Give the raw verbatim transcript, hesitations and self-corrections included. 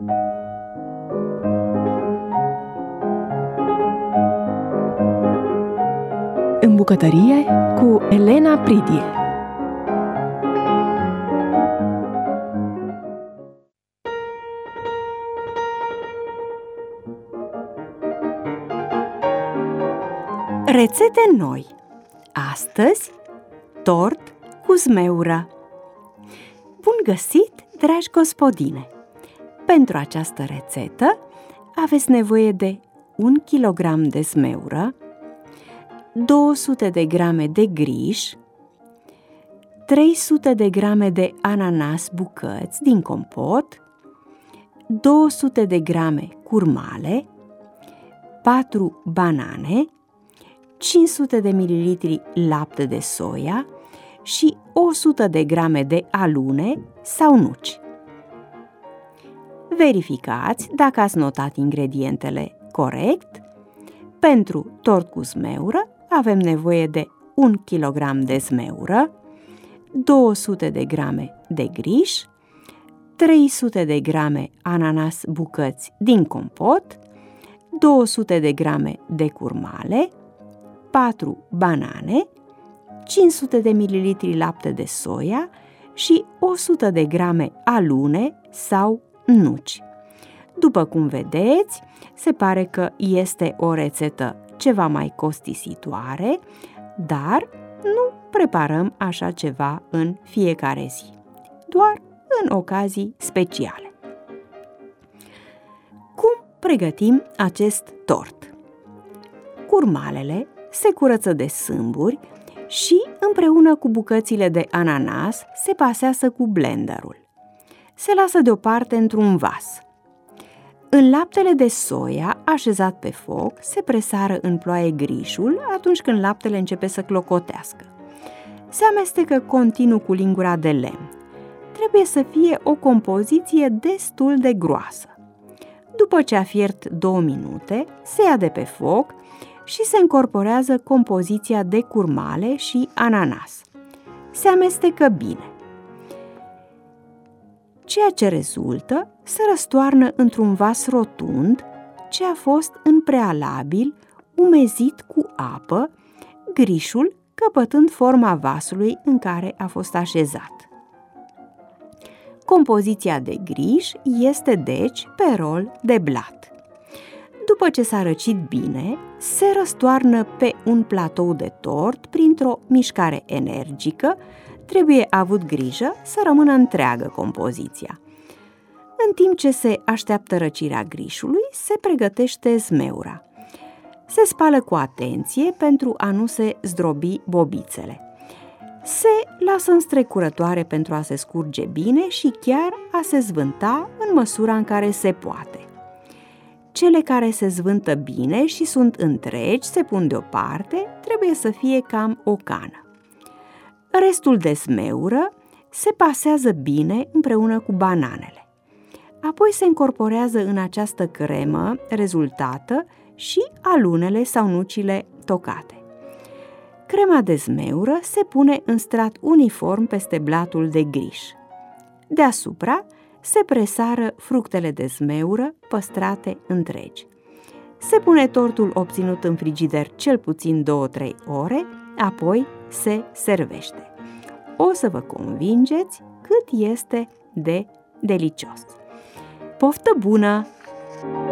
În bucătărie cu Elena Pridie. Rețete noi. Astăzi, tort cu zmeură. Bun găsit, dragi gospodine! Pentru această rețetă aveți nevoie de un kilogram de zmeură, două sute de grame de griș, trei sute de grame de ananas bucăți din compot, două sute de grame curmale, patru banane, cinci sute de mililitri lapte de soia și o sută de grame de alune sau nuci. Verificați dacă ați notat ingredientele corect. Pentru tort cu zmeură avem nevoie de un kilogram de zmeură, două sute de grame de griș, trei sute de grame ananas bucăți din compot, două sute de grame de curmale, patru banane, cinci sute de mililitri lapte de soia și o sută de grame alune sau nuci. După cum vedeți, se pare că este o rețetă ceva mai costisitoare, dar nu preparăm așa ceva în fiecare zi, doar în ocazii speciale. Cum pregătim acest tort? Curmalele se curăță de sâmburi și împreună cu bucățile de ananas se pasează cu blenderul. Se lasă deoparte într-un vas. În laptele de soia așezat pe foc se presară în ploaie grișul atunci când laptele începe să clocotească. Se amestecă continuu cu lingura de lemn. Trebuie să fie o compoziție destul de groasă. După ce a fiert două minute, se ia de pe foc și se încorporează compoziția de curmale și ananas. Se amestecă bine. Ceea ce rezultă se răstoarnă într-un vas rotund ce a fost în prealabil umezit cu apă, grișul căpătând forma vasului în care a fost așezat. Compoziția de griș este deci pe rol de blat. După ce s-a răcit bine, se răstoarnă pe un platou de tort printr-o mișcare energică. Trebuie avut grijă să rămână întreagă compoziția. În timp ce se așteaptă răcirea grișului, se pregătește zmeura. Se spală cu atenție pentru a nu se zdrobi bobițele. Se lasă în strecurătoare pentru a se scurge bine și chiar a se zvânta în măsura în care se poate. Cele care se zvântă bine și sunt întregi se pun deoparte, trebuie să fie cam o cană. Restul de zmeură se pasează bine împreună cu bananele. Apoi se încorporează în această cremă rezultată și alunele sau nucile tocate. Crema de zmeură se pune în strat uniform peste blatul de griș. Deasupra se presară fructele de zmeură păstrate întregi. Se pune tortul obținut în frigider cel puțin două-trei ore, apoi se servește. O să vă convingeți cât este de delicios. Poftă bună!